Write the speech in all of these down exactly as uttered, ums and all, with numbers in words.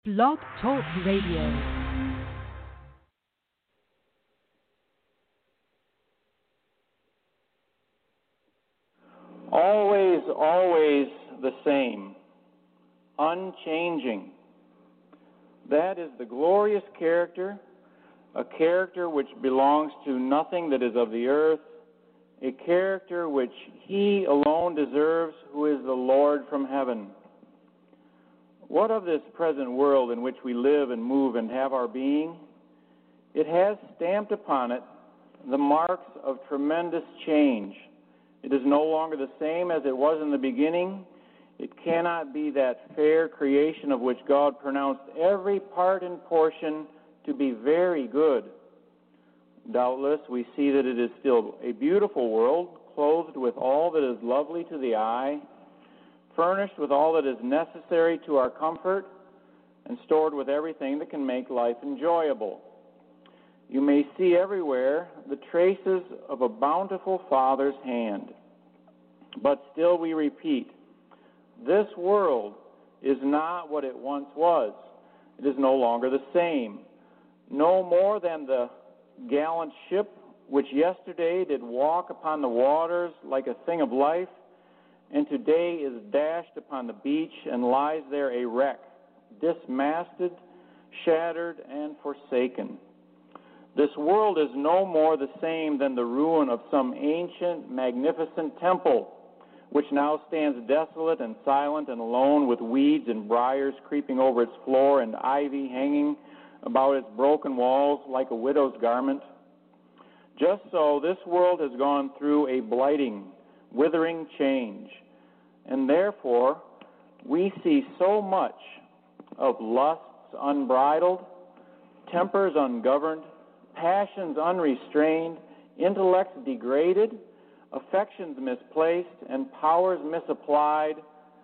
Blog Talk Radio. Always, always the same, unchanging. That is the glorious character, a character which belongs to nothing that is of the earth, a character which He alone deserves, who is the Lord from heaven. What of this present world in which we live and move and have our being? It has stamped upon it the marks of tremendous change. It is no longer the same as it was in the beginning. It cannot be that fair creation of which God pronounced every part and portion to be very good. Doubtless, we see that it is still a beautiful world, clothed with all that is lovely to the eye, furnished with all that is necessary to our comfort, and stored with everything that can make life enjoyable. You may see everywhere the traces of a bountiful Father's hand. But still we repeat, this world is not what it once was. It is no longer the same. No more than the gallant ship which yesterday did walk upon the waters like a thing of life, and today is dashed upon the beach and lies there a wreck, dismasted, shattered, and forsaken. This world is no more the same than the ruin of some ancient, magnificent temple, which now stands desolate and silent and alone, with weeds and briars creeping over its floor and ivy hanging about its broken walls like a widow's garment. Just so this world has gone through a blighting, withering change, and therefore we see so much of lusts unbridled, tempers ungoverned, passions unrestrained, intellects degraded, affections misplaced, and powers misapplied,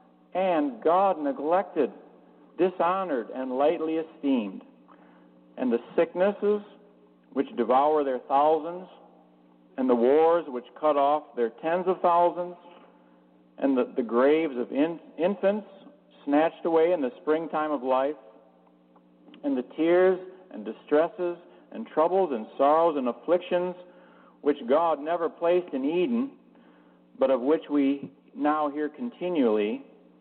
and God neglected, dishonored, and lightly esteemed. And the sicknesses which devour their thousands, and the wars which cut off their tens of thousands, and the, the graves of in, infants snatched away in the springtime of life, and the tears and distresses and troubles and sorrows and afflictions which God never placed in Eden, but of which we now hear continually,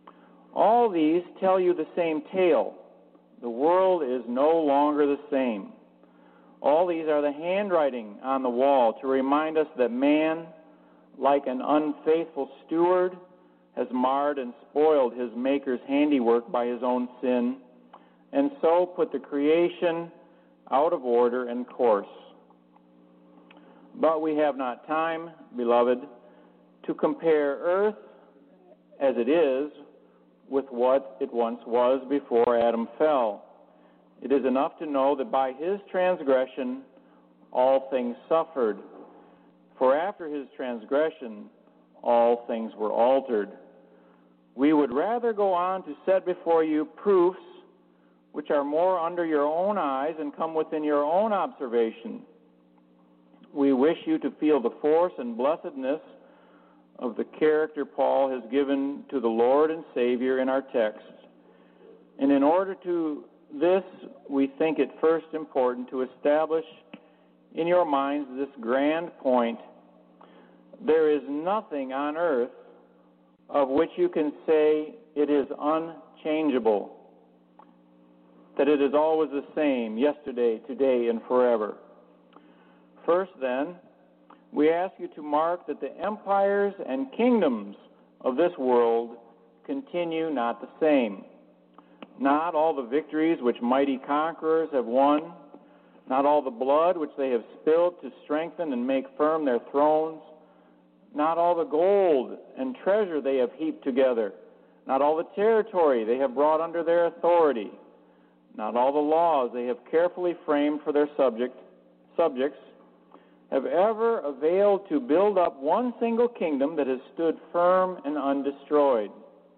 all these tell you the same tale. The world is no longer the same. All these are the handwriting on the wall to remind us that man, like an unfaithful steward, has marred and spoiled his Maker's handiwork by his own sin, and so put the creation out of order and course. But we have not time, beloved, to compare earth as it is with what it once was before Adam fell. It is enough to know that by his transgression all things suffered, for after his transgression all things were altered. We would rather go on to set before you proofs which are more under your own eyes and come within your own observation. We wish you to feel the force and blessedness of the character Paul has given to the Lord and Savior in our text. And in order to this, we think it first important to establish in your minds this grand point. There is nothing on earth of which you can say it is unchangeable, that it is always the same, yesterday, today, and forever. First, then, we ask you to mark that the empires and kingdoms of this world continue not the same. Not all the victories which mighty conquerors have won, not all the blood which they have spilled to strengthen and make firm their thrones, not all the gold and treasure they have heaped together, not all the territory they have brought under their authority, not all the laws they have carefully framed for their subject, subjects, have ever availed to build up one single kingdom that has stood firm and undestroyed.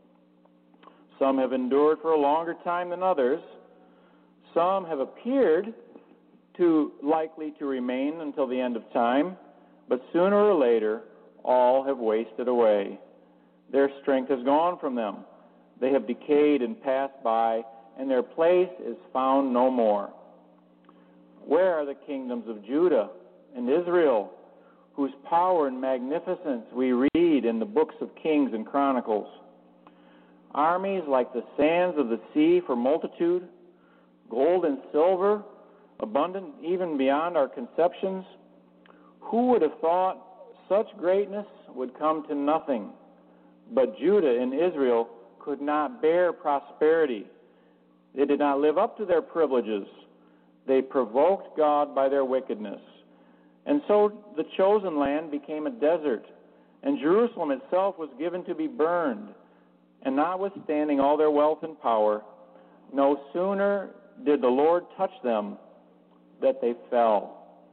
Some have endured for a longer time than others. Some have appeared to likely to remain until the end of time, but sooner or later all have wasted away. Their strength has gone from them. They have decayed and passed by, and their place is found no more. Where are the kingdoms of Judah and Israel, whose power and magnificence we read in the books of Kings and Chronicles? Armies like the sands of the sea for multitude, gold and silver, abundant even beyond our conceptions. Who would have thought such greatness would come to nothing? But Judah and Israel could not bear prosperity. They did not live up to their privileges. They provoked God by their wickedness. And so the chosen land became a desert, and Jerusalem itself was given to be burned. And notwithstanding all their wealth and power, no sooner did the Lord touch them that they fell.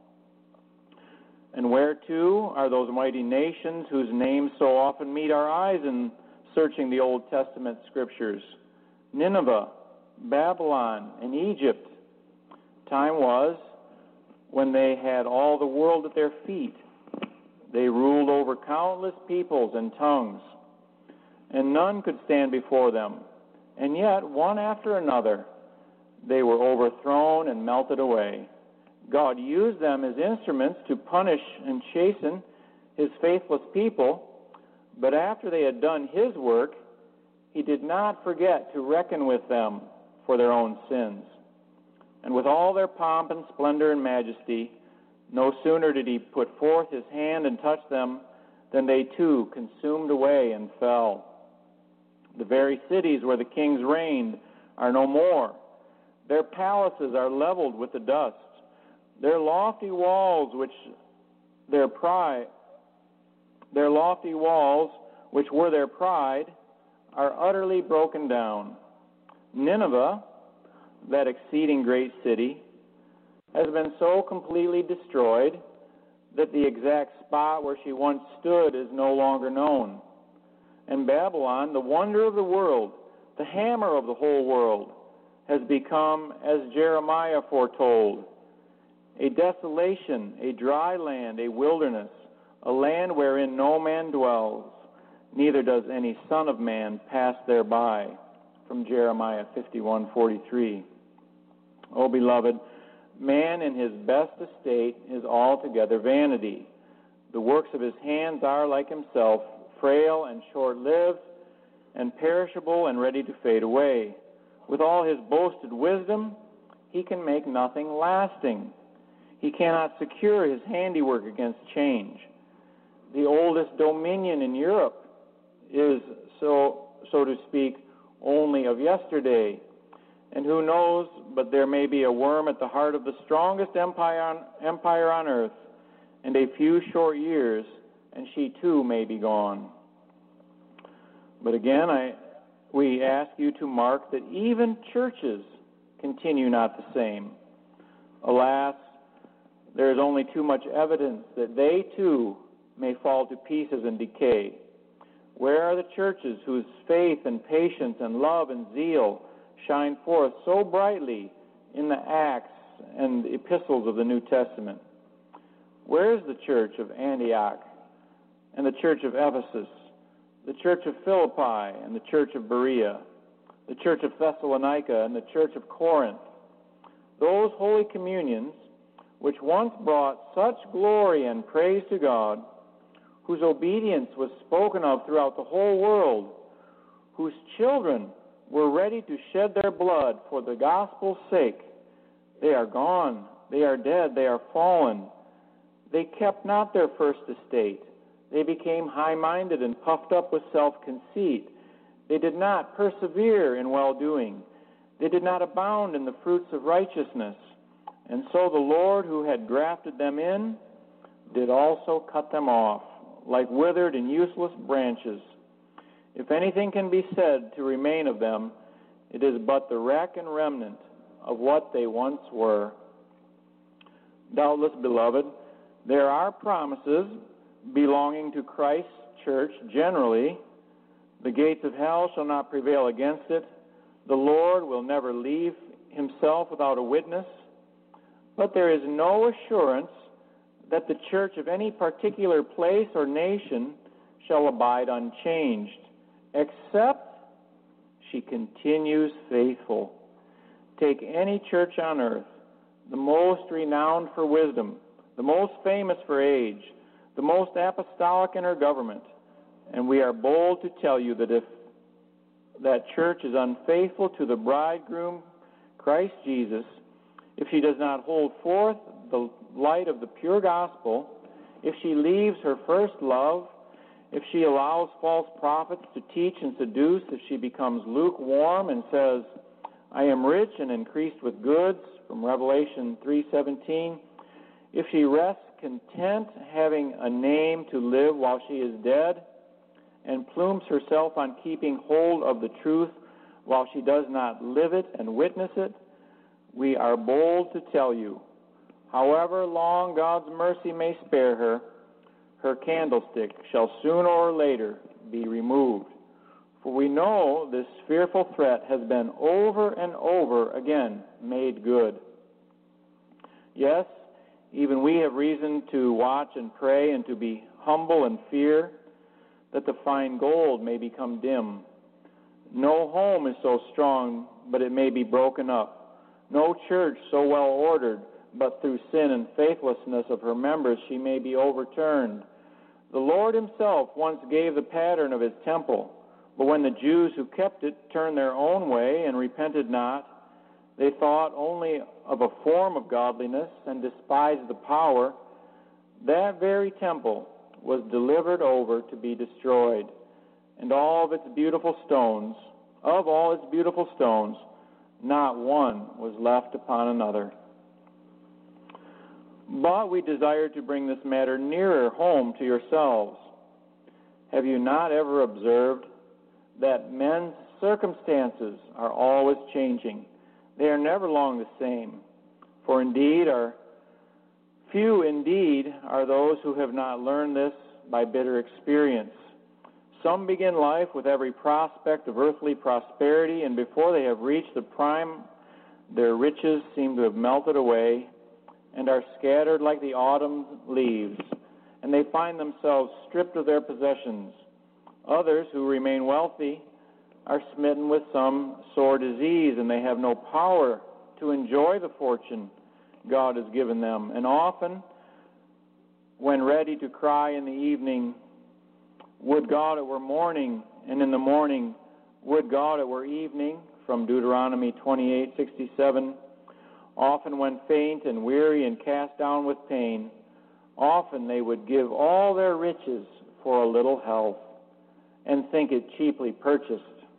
And where, too, are those mighty nations whose names so often meet our eyes in searching the Old Testament scriptures? Nineveh, Babylon, and Egypt. Time was when they had all the world at their feet. They ruled over countless peoples and tongues, and none could stand before them. And yet, one after another, they were overthrown and melted away. God used them as instruments to punish and chasten his faithless people, but after they had done his work, he did not forget to reckon with them for their own sins. And with all their pomp and splendor and majesty, no sooner did he put forth his hand and touch them than they too consumed away and fell. The very cities where the kings reigned are no more. Their palaces are leveled with the dust. Their lofty walls, which their pride, their lofty walls, which were their pride, are utterly broken down. Nineveh, that exceeding great city, has been so completely destroyed that the exact spot where she once stood is no longer known. And Babylon, the wonder of the world, the hammer of the whole world, has become, as Jeremiah foretold, a desolation, a dry land, a wilderness, a land wherein no man dwells, neither does any son of man pass thereby. From Jeremiah fifty-one forty-three. O beloved, man in his best estate is altogether vanity. The works of his hands are like himself, frail and short-lived, and perishable and ready to fade away. With all his boasted wisdom, he can make nothing lasting. He cannot secure his handiwork against change. The oldest dominion in Europe is, so so to speak, only of yesterday. And who knows, but there may be a worm at the heart of the strongest empire on, empire on earth, and a few short years, and she too may be gone. But again, I, we ask you to mark that even churches continue not the same. Alas, there is only too much evidence that they too may fall to pieces and decay. Where are the churches whose faith and patience and love and zeal shine forth so brightly in the Acts and the epistles of the New Testament? Where is the church of Antioch and the church of Ephesus, the church of Philippi and the church of Berea, the church of Thessalonica and the church of Corinth? Those holy communions which once brought such glory and praise to God, whose obedience was spoken of throughout the whole world, whose children were ready to shed their blood for the gospel's sake, they are gone, they are dead, they are fallen. They kept not their first estate. They became high-minded and puffed up with self-conceit. They did not persevere in well-doing. They did not abound in the fruits of righteousness. And so the Lord, who had grafted them in, did also cut them off, like withered and useless branches. If anything can be said to remain of them, it is but the wreck and remnant of what they once were. Doubtless, beloved, there are promises belonging to Christ's church generally. The gates of hell shall not prevail against it. The Lord will never leave himself without a witness. But there is no assurance that the church of any particular place or nation shall abide unchanged, except she continues faithful Take any church on earth, the most renowned for wisdom, the most famous for age, the most apostolic in her government, and we are bold to tell you that if that church is unfaithful to the bridegroom, Christ Jesus, if she does not hold forth the light of the pure gospel, if she leaves her first love, if she allows false prophets to teach and seduce, if she becomes lukewarm and says, I am rich and increased with goods, from Revelation three seventeen, if she rests content having a name to live while she is dead, and plumes herself on keeping hold of the truth while she does not live it and witness it, we are bold to tell you, however long God's mercy may spare her, her candlestick shall sooner or later be removed. For we know this fearful threat has been over and over again made good. Yes, even we have reason to watch and pray and to be humble and fear that the fine gold may become dim. No home is so strong, but it may be broken up. No church so well ordered, but through sin and faithlessness of her members she may be overturned. The Lord himself once gave the pattern of his temple, but when the Jews who kept it turned their own way and repented not, they thought only of a form of godliness and despised the power. That very temple was delivered over to be destroyed, and all of its beautiful stones, of all its beautiful stones, not one was left upon another. But we desire to bring this matter nearer home to yourselves. Have you not ever observed that men's circumstances are always changing? They are never long the same. For indeed are few indeed are those who have not learned this by bitter experience. Some begin life with every prospect of earthly prosperity, and before they have reached the prime, their riches seem to have melted away and are scattered like the autumn leaves, and they find themselves stripped of their possessions. Others who remain wealthy are smitten with some sore disease, and they have no power to enjoy the fortune God has given them. And often, when ready to cry in the evening, would God it were morning, and in the morning, would God it were evening, from Deuteronomy twenty-eight sixty-seven, often when faint and weary and cast down with pain, often they would give all their riches for a little health, and think it cheaply purchased.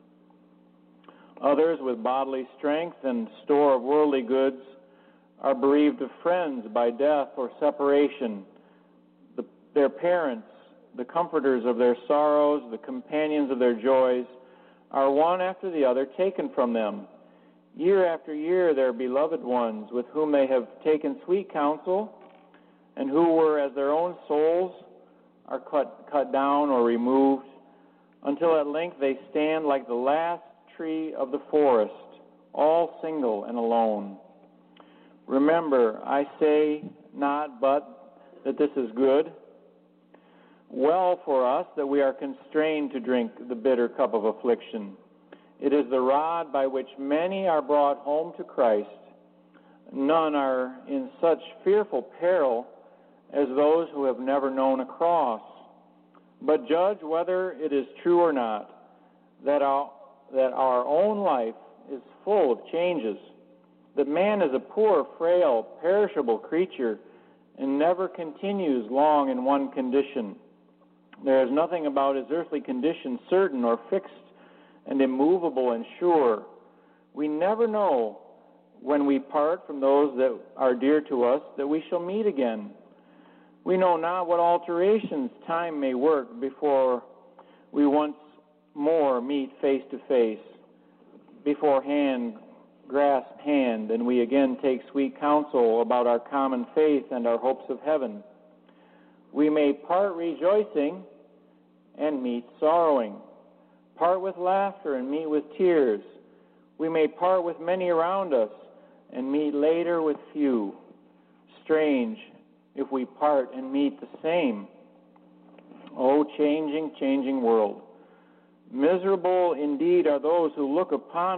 Others, with bodily strength and store of worldly goods, are bereaved of friends by death or separation. The, their parents, the comforters of their sorrows, the companions of their joys, are one after the other taken from them. Year after year, their beloved ones, with whom they have taken sweet counsel, and who were as their own souls, are cut, cut down or removed, until at length they stand like the last tree of the forest, all single and alone. Remember, I say not but that this is good, well for us that we are constrained to drink the bitter cup of affliction. It is the rod by which many are brought home to Christ. None are in such fearful peril as those who have never known a cross. But judge whether it is true or not, that our, that our own life is full of changes, that man is a poor, frail, perishable creature and never continues long in one condition. There is nothing about his earthly condition certain or fixed and immovable and sure. We never know when we part from those that are dear to us that we shall meet again. We know not what alterations time may work before we once more meet face to face, before hand grasp hand, and we again take sweet counsel about our common faith and our hopes of heaven. We may part rejoicing and meet sorrowing, part with laughter and meet with tears. We may part with many around us and meet later with few. Strange if we part and meet the same. Oh, changing, changing world. Miserable indeed are those who look upon it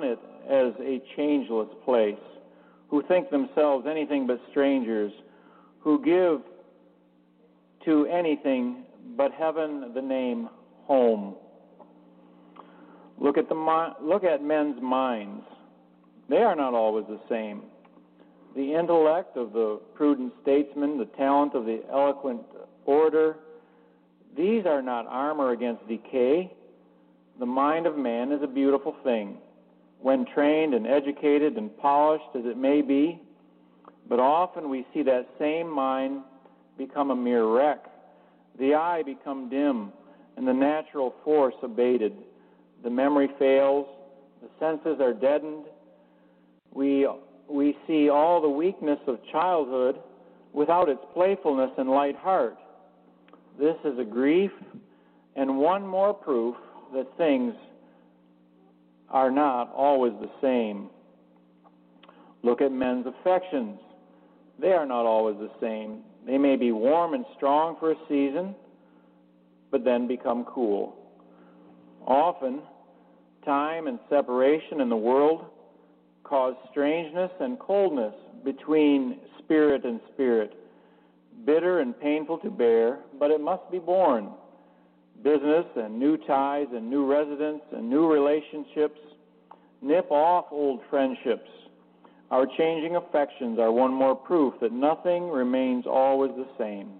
as a changeless place, who think themselves anything but strangers, who give to anything but heaven the name home. Look at the look at men's minds. They are not always the same. The intellect of the prudent statesman, the talent of the eloquent orator, these are not armor against decay. The mind of man is a beautiful thing, when trained and educated and polished as it may be, but often we see that same mind become a mere wreck, the eye become dim, and the natural force abated. The memory fails, the senses are deadened. We, we see all the weakness of childhood without its playfulness and light heart. This is a grief and one more proof that things are not always the same. Look at men's affections. They are not always the same. They may be warm and strong for a season, but then become cool. Often, time and separation in the world cause strangeness and coldness between spirit and spirit, bitter and painful to bear, but it must be borne. Business and new ties and new residents and new relationships nip off old friendships. Our changing affections are one more proof that nothing remains always the same.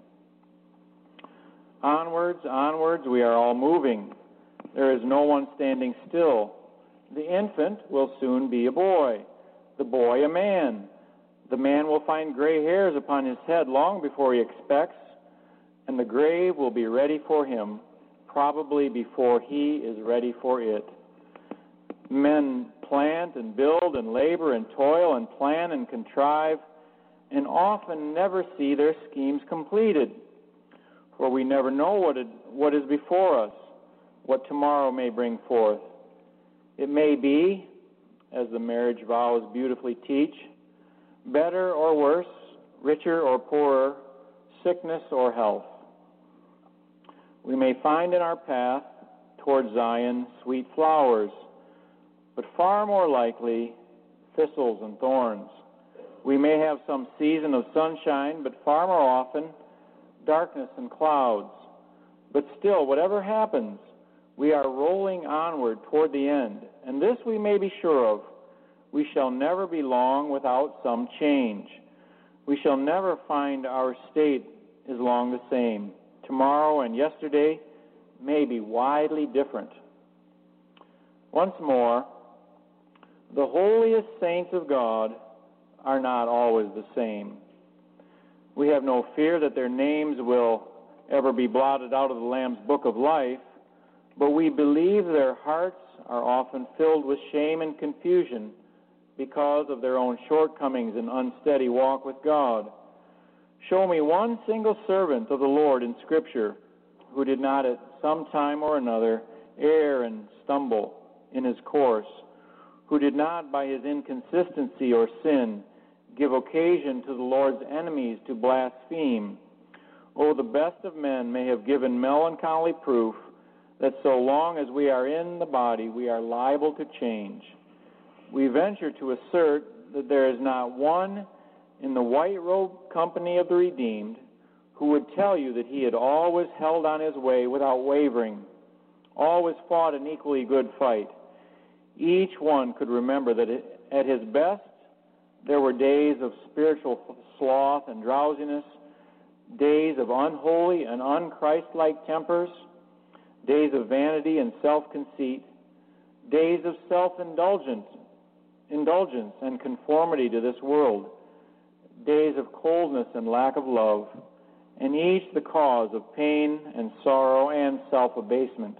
Onwards, onwards, we are all moving. There is no one standing still. The infant will soon be a boy, the boy a man. The man will find gray hairs upon his head long before he expects, and the grave will be ready for him, probably before he is ready for it. Men plant and build and labor and toil and plan and contrive, and often never see their schemes completed, for we never know what it, what is before us, what tomorrow may bring forth. It may be, as the marriage vows beautifully teach, better or worse, richer or poorer, sickness or health. We may find in our path toward Zion sweet flowers, but far more likely thistles and thorns. We may have some season of sunshine, but far more often darkness and clouds. But still, whatever happens, we are rolling onward toward the end, and this we may be sure of: we shall never be long without some change. We shall never find our state is long the same. Tomorrow and yesterday may be widely different. Once more, the holiest saints of God are not always the same. We have no fear that their names will ever be blotted out of the Lamb's book of life, but we believe their hearts are often filled with shame and confusion because of their own shortcomings and unsteady walk with God. Show me one single servant of the Lord in Scripture who did not at some time or another err and stumble in his course, who did not by his inconsistency or sin give occasion to the Lord's enemies to blaspheme. Oh, the best of men may have given melancholy proof that so long as we are in the body, we are liable to change. We venture to assert that there is not one in the white-robed company of the redeemed who would tell you that he had always held on his way without wavering, always fought an equally good fight. Each one could remember that at his best there were days of spiritual sloth and drowsiness, days of unholy and unchristlike tempers, days of vanity and self-conceit, days of self-indulgence indulgence and conformity to this world, days of coldness and lack of love, and each the cause of pain and sorrow and self-abasement.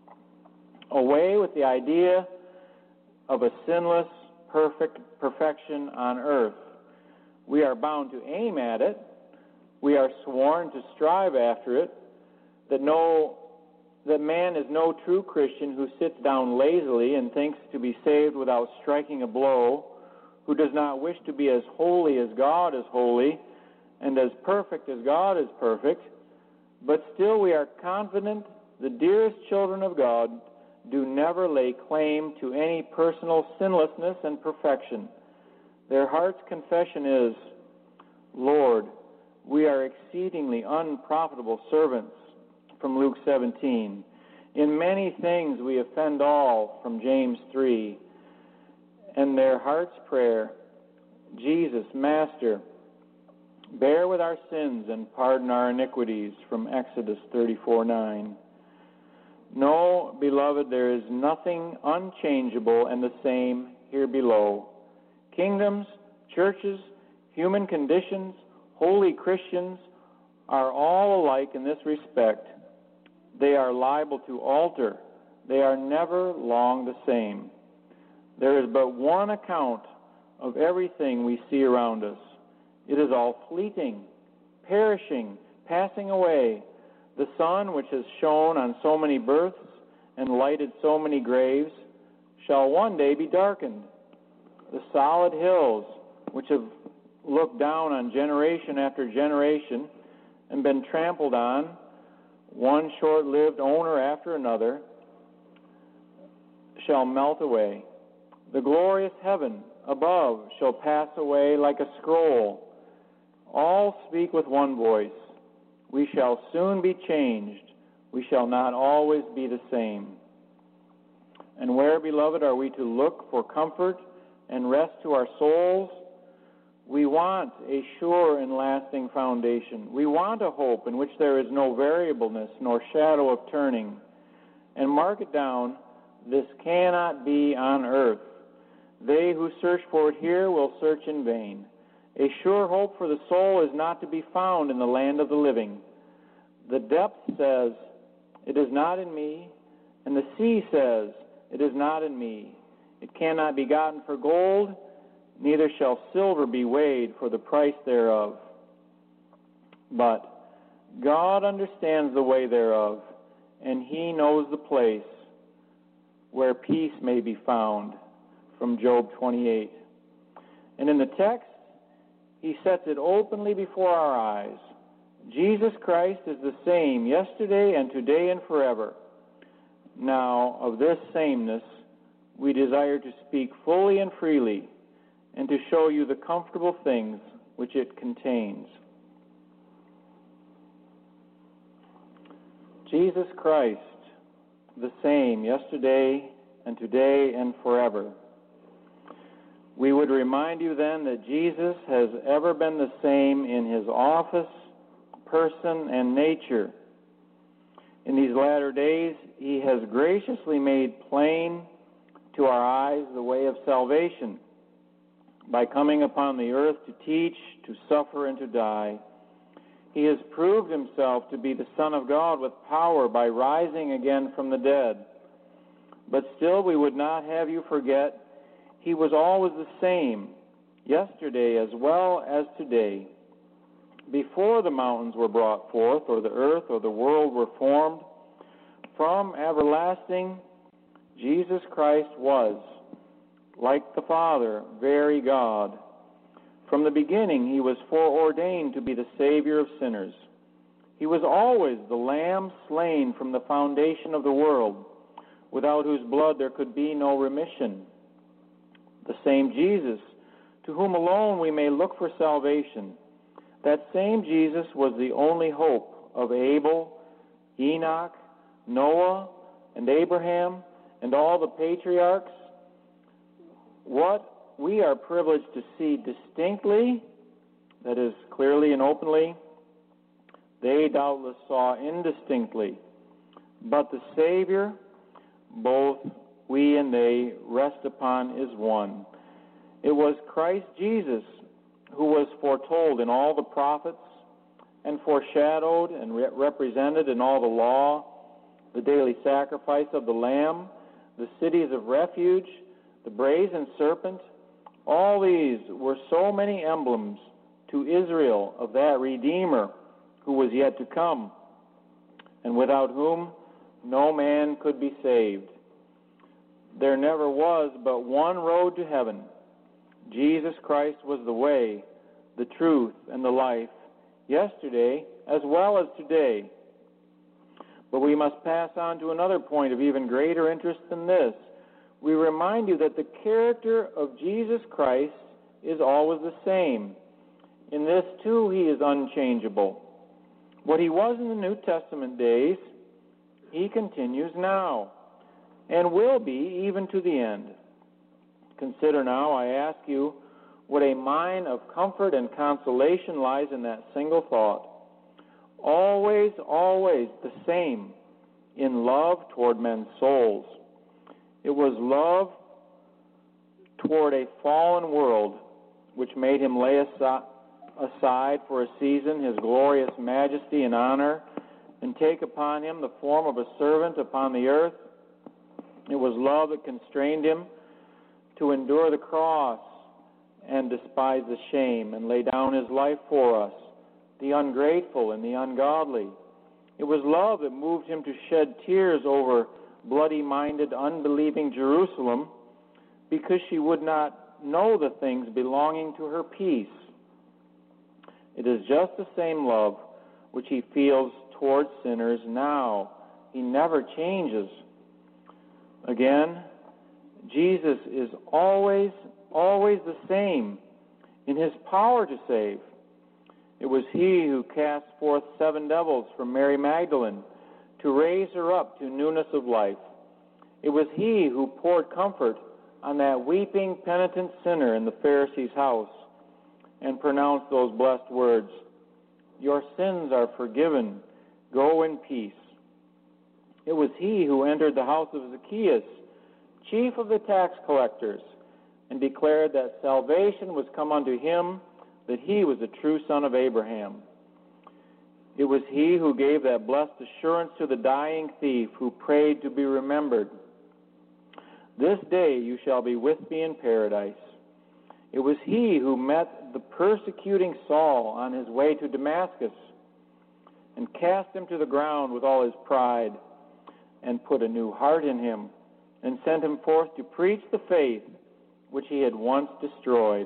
Away with the idea of a sinless, perfect perfection on earth. We are bound to aim at it. We are sworn to strive after it, that no that man is no true Christian who sits down lazily and thinks to be saved without striking a blow, who does not wish to be as holy as God is holy and as perfect as God is perfect, but still we are confident the dearest children of God do never lay claim to any personal sinlessness and perfection. Their heart's confession is, Lord, we are exceedingly unprofitable servants, from Luke seventeen. In many things we offend all, from James three. And their heart's prayer, Jesus, Master, bear with our sins and pardon our iniquities, from Exodus thirty-four nine. No, beloved, there is nothing unchangeable and the same here below. Kingdoms, churches, human conditions, holy Christians are all alike in this respect. They are liable to alter. They are never long the same. There is but one account of everything we see around us. It is all fleeting, perishing, passing away. The sun, which has shone on so many births and lighted so many graves, shall one day be darkened. The solid hills, which have looked down on generation after generation and been trampled on, one short-lived owner after another, shall melt away. The glorious heaven above shall pass away like a scroll. All speak with one voice. We shall soon be changed. We shall not always be the same. And where, beloved, are we to look for comfort and rest to our souls? We want a sure and lasting foundation. We want a hope in which there is no variableness nor shadow of turning. And mark it down, this cannot be on earth. They who search for it here will search in vain. A sure hope for the soul is not to be found in the land of the living. The depth says, it is not in me, and the sea says, it is not in me. It cannot be gotten for gold, neither shall silver be weighed for the price thereof. But God understands the way thereof, and he knows the place where peace may be found, from Job twenty-eight. And in the text, he sets it openly before our eyes. Jesus Christ is the same yesterday and today and forever. Now, of this sameness, we desire to speak fully and freely, and to show you the comfortable things which it contains. Jesus Christ, the same yesterday and today and forever. We would remind you then that Jesus has ever been the same in his office, person, and nature. In these latter days, he has graciously made plain to our eyes the way of salvation by coming upon the earth to teach, to suffer, and to die. He has proved himself to be the Son of God with power by rising again from the dead. But still we would not have you forget he was always the same, yesterday as well as today. Before the mountains were brought forth, or the earth or the world were formed, from everlasting, Jesus Christ was, like the Father, very God. From the beginning, he was foreordained to be the Savior of sinners. He was always the Lamb slain from the foundation of the world, without whose blood there could be no remission. The same Jesus, to whom alone we may look for salvation. That same Jesus was the only hope of Abel, Enoch, Noah, and Abraham, and all the patriarchs. What we are privileged to see distinctly, that is, clearly and openly, they doubtless saw indistinctly. But the Savior, both we and they rest upon, is one. It was Christ Jesus who was foretold in all the prophets and foreshadowed and re- represented in all the law, the daily sacrifice of the Lamb, the cities of refuge, the brazen serpent. All these were so many emblems to Israel of that Redeemer who was yet to come, and without whom no man could be saved. There never was but one road to heaven. Jesus Christ was the way, the truth, and the life, yesterday as well as today. But we must pass on to another point of even greater interest than this. We remind you that the character of Jesus Christ is always the same. In this, too, he is unchangeable. What he was in the New Testament days, he continues now, and will be even to the end. Consider now, I ask you, what a mine of comfort and consolation lies in that single thought. Always, always the same in love toward men's souls. It was love toward a fallen world which made him lay aside for a season his glorious majesty and honor and take upon him the form of a servant upon the earth. It was love that constrained him to endure the cross and despise the shame and lay down his life for us, the ungrateful and the ungodly. It was love that moved him to shed tears over bloody-minded, unbelieving Jerusalem because she would not know the things belonging to her peace. It is just the same love which he feels towards sinners now. He never changes. Again, Jesus is always, always the same in his power to save. It was he who cast forth seven devils from Mary Magdalene to raise her up to newness of life. It was he who poured comfort on that weeping, penitent sinner in the Pharisee's house and pronounced those blessed words, "Your sins are forgiven. Go in peace." It was he who entered the house of Zacchaeus, chief of the tax collectors, and declared that salvation was come unto him, that he was a true son of Abraham. It was he who gave that blessed assurance to the dying thief who prayed to be remembered. "This day you shall be with me in paradise." It was he who met the persecuting Saul on his way to Damascus and cast him to the ground with all his pride and put a new heart in him and sent him forth to preach the faith which he had once destroyed.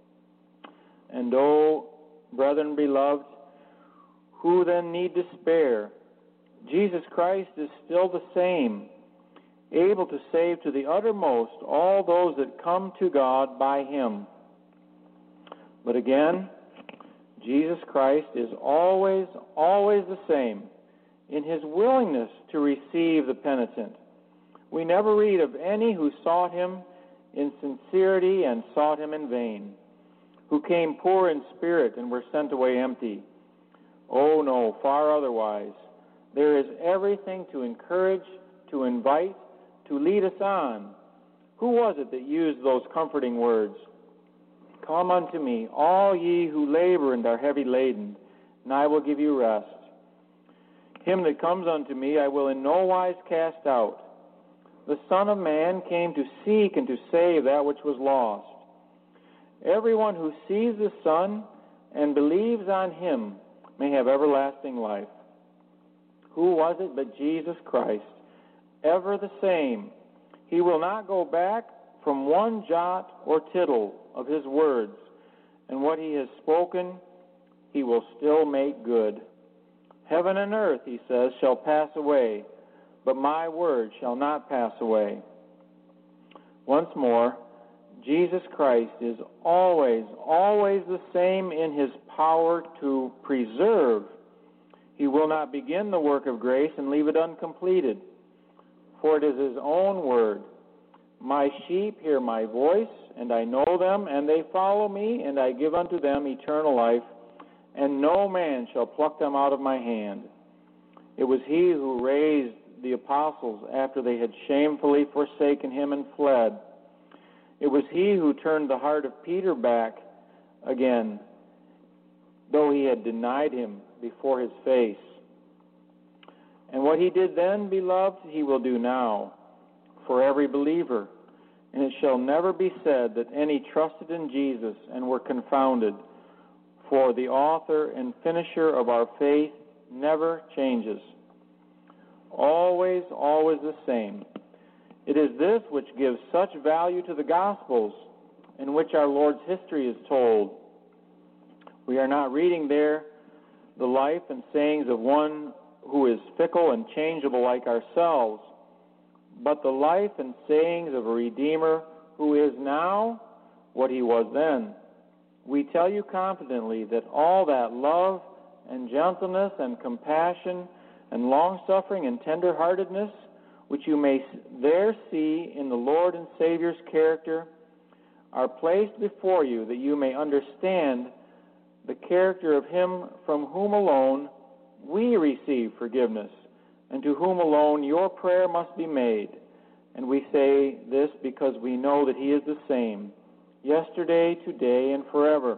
And oh, brethren beloved, who then need despair? Jesus Christ is still the same, able to save to the uttermost all those that come to God by him. But again, Jesus Christ is always, always the same in his willingness to receive the penitent. We never read of any who sought him in sincerity and sought him in vain, who came poor in spirit and were sent away empty. Oh no, far otherwise. There is everything to encourage, to invite, to lead us on. Who was it that used those comforting words? "Come unto me, all ye who labor and are heavy laden, and I will give you rest. Him that comes unto me I will in no wise cast out. The Son of Man came to seek and to save that which was lost. Everyone who sees the Son and believes on him may have everlasting life." Who was it but Jesus Christ, ever the same? He will not go back from one jot or tittle of his words, and what he has spoken he will still make good. "Heaven and earth," he says, "shall pass away, but my word shall not pass away." Once more, Jesus Christ is always, always the same in his power to preserve. He will not begin the work of grace and leave it uncompleted, for it is his own word. "My sheep hear my voice, and I know them, and they follow me, and I give unto them eternal life, and no man shall pluck them out of my hand." It was he who raised the apostles after they had shamefully forsaken him and fled. It was he who turned the heart of Peter back again, though he had denied him before his face. And what he did then, beloved, he will do now for every believer. And it shall never be said that any trusted in Jesus and were confounded, for the author and finisher of our faith never changes. Always, always the same. It is this which gives such value to the Gospels, in which our Lord's history is told. We are not reading there the life and sayings of one who is fickle and changeable like ourselves, but the life and sayings of a Redeemer who is now what he was then. We tell you confidently that all that love and gentleness and compassion and long-suffering and tender-heartedness, which you may there see in the Lord and Savior's character, are placed before you that you may understand the character of him from whom alone we receive forgiveness, and to whom alone your prayer must be made. And we say this because we know that he is the same, yesterday, today, and forever.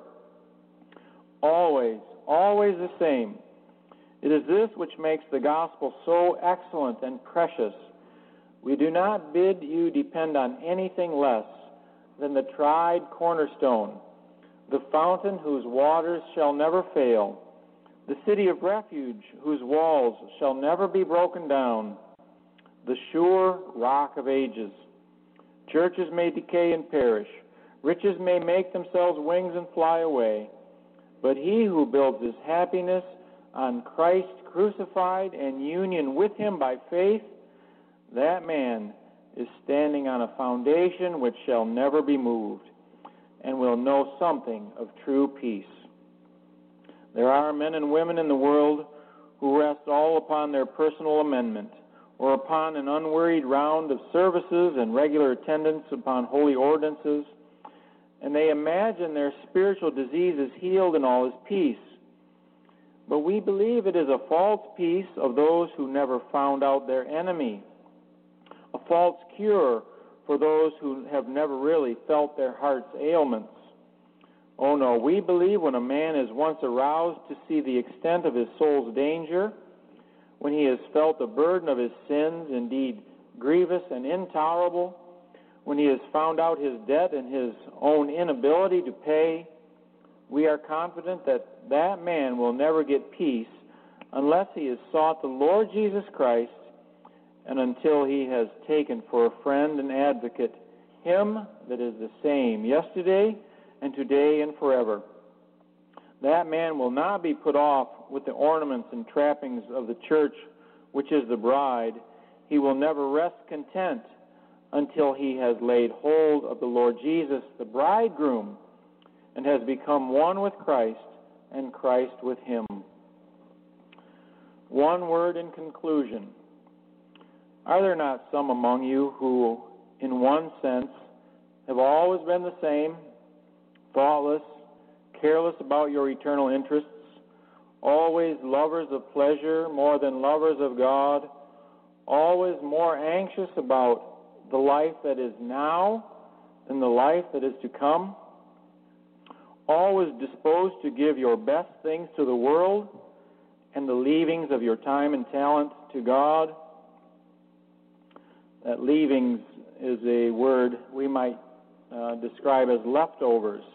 Always, always the same. It is this which makes the gospel so excellent and precious. We do not bid you depend on anything less than the tried cornerstone, the fountain whose waters shall never fail, the city of refuge whose walls shall never be broken down, the sure rock of ages. Churches may decay and perish, riches may make themselves wings and fly away, but he who builds his happiness on Christ crucified and union with him by faith, that man is standing on a foundation which shall never be moved, and will know something of true peace. There are men and women in the world who rest all upon their personal amendment, or upon an unwearied round of services and regular attendance upon holy ordinances, and they imagine their spiritual disease is healed and all is peace. But we believe it is a false peace of those who never found out their enemy, a false cure for those who have never really felt their heart's ailments. Oh no, we believe when a man is once aroused to see the extent of his soul's danger, when he has felt the burden of his sins, indeed grievous and intolerable, when he has found out his debt and his own inability to pay, we are confident that that man will never get peace unless he has sought the Lord Jesus Christ and until he has taken for a friend and advocate him that is the same yesterday and today and forever. That man will not be put off with the ornaments and trappings of the church, which is the bride. He will never rest content until he has laid hold of the Lord Jesus, the bridegroom, and has become one with Christ and Christ with him. One word in conclusion. Are there not some among you who, in one sense, have always been the same, thoughtless, careless about your eternal interests, always lovers of pleasure more than lovers of God, always more anxious about the life that is now than the life that is to come, always disposed to give your best things to the world and the leavings of your time and talent to God? That leavings is a word we might uh, describe as leftovers.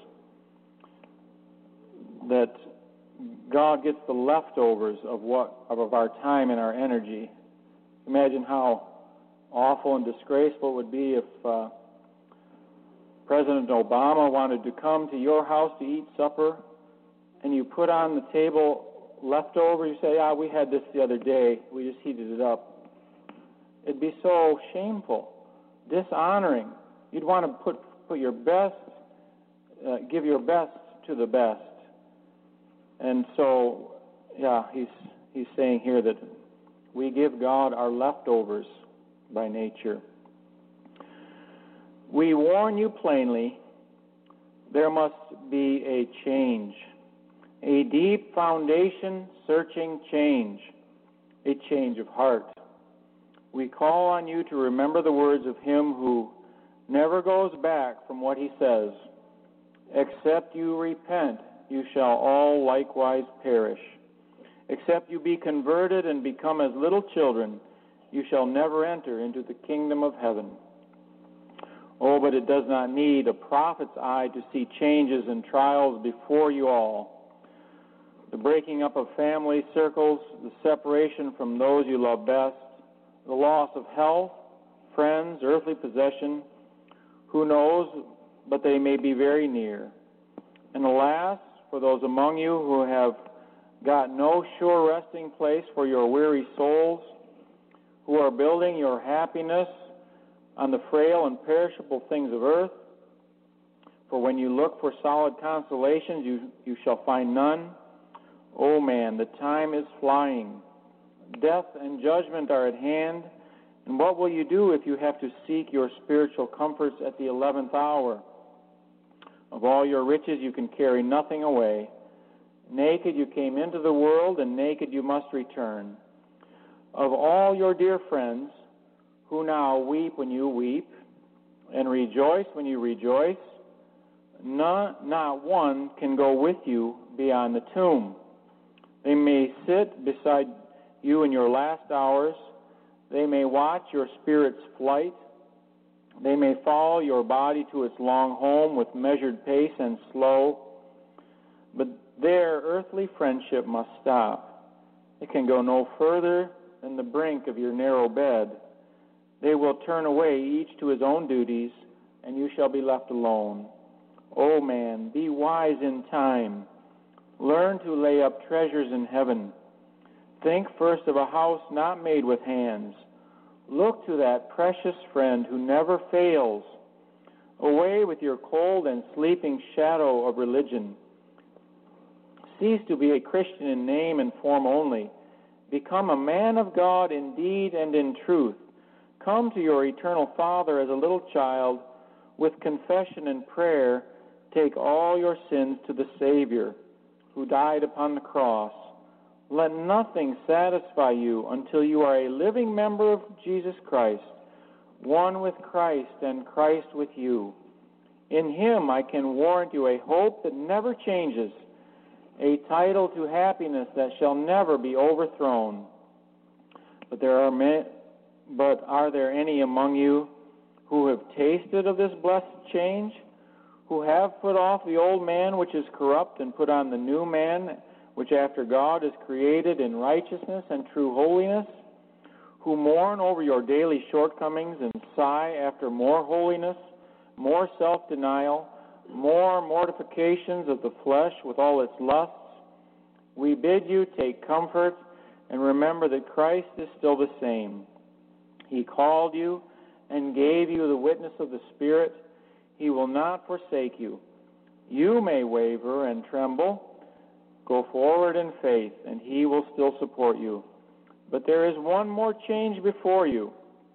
That God gets the leftovers of what of our time and our energy. Imagine how awful and disgraceful it would be if uh, President Obama wanted to come to your house to eat supper, and you put on the table leftover. You say, "Ah, we had this the other day. We just heated it up." It'd be so shameful, dishonoring. You'd want to put put your best, uh, give your best to the best. And so, yeah, he's he's saying here that we give God our leftovers by nature. We warn you plainly, there must be a change, a deep foundation searching change, a change of heart. We call on you to remember the words of him who never goes back from what he says. Except you repent, you shall all likewise perish. Except you be converted and become as little children, you shall never enter into the kingdom of heaven. Oh, but it does not need a prophet's eye to see changes and trials before you all. The breaking up of family circles, the separation from those you love best, the loss of health, friends, earthly possession, who knows, but they may be very near. And alas, for those among you who have got no sure resting place for your weary souls, who are building your happiness on the frail and perishable things of earth. For when you look for solid consolations, you, you shall find none. O man, the time is flying. Death and judgment are at hand. And what will you do if you have to seek your spiritual comforts at the eleventh hour? Of all your riches you can carry nothing away. Naked you came into the world, and naked you must return. Of all your dear friends, who now weep when you weep, and rejoice when you rejoice, not, not one can go with you beyond the tomb. They may sit beside you in your last hours. They may watch your spirit's flight. They may follow your body to its long home with measured pace and slow. But their earthly friendship must stop. It can go no further than the brink of your narrow bed. They will turn away, each to his own duties, and you shall be left alone. O man, be wise in time. Learn to lay up treasures in heaven. Think first of a house not made with hands. Look to that precious friend who never fails. Away with your cold and sleeping shadow of religion. Cease to be a Christian in name and form only. Become a man of God in deed and in truth. Come to your eternal Father as a little child. With confession and prayer, take all your sins to the Savior who died upon the cross. Let nothing satisfy you until you are a living member of Jesus Christ, one with Christ and Christ with you. In him I can warrant you a hope that never changes, a title to happiness that shall never be overthrown. But there are many, but are there any among you who have tasted of this blessed change, who have put off the old man which is corrupt and put on the new man which after God is created in righteousness and true holiness, who mourn over your daily shortcomings and sigh after more holiness, more self-denial, more mortifications of the flesh with all its lusts? We bid you take comfort and remember that Christ is still the same. He called you and gave you the witness of the Spirit. He will not forsake you. You may waver and tremble. Go forward in faith, and he will still support you. But there is one more change before you,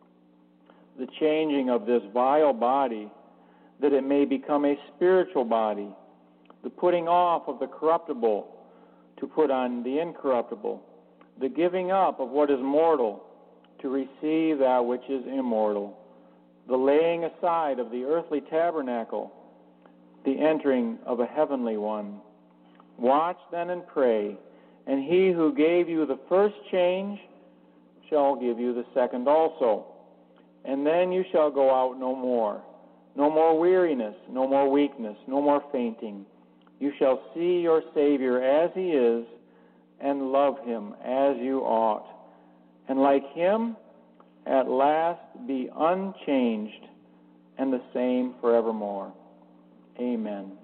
the changing of this vile body, that it may become a spiritual body, the putting off of the corruptible to put on the incorruptible, the giving up of what is mortal to receive that which is immortal, the laying aside of the earthly tabernacle, the entering of a heavenly one. Watch then and pray, and he who gave you the first change shall give you the second also. And then you shall go out no more. No more weariness, no more weakness, no more fainting. You shall see your Savior as he is and love him as you ought. And like him, at last be unchanged and the same forevermore. Amen.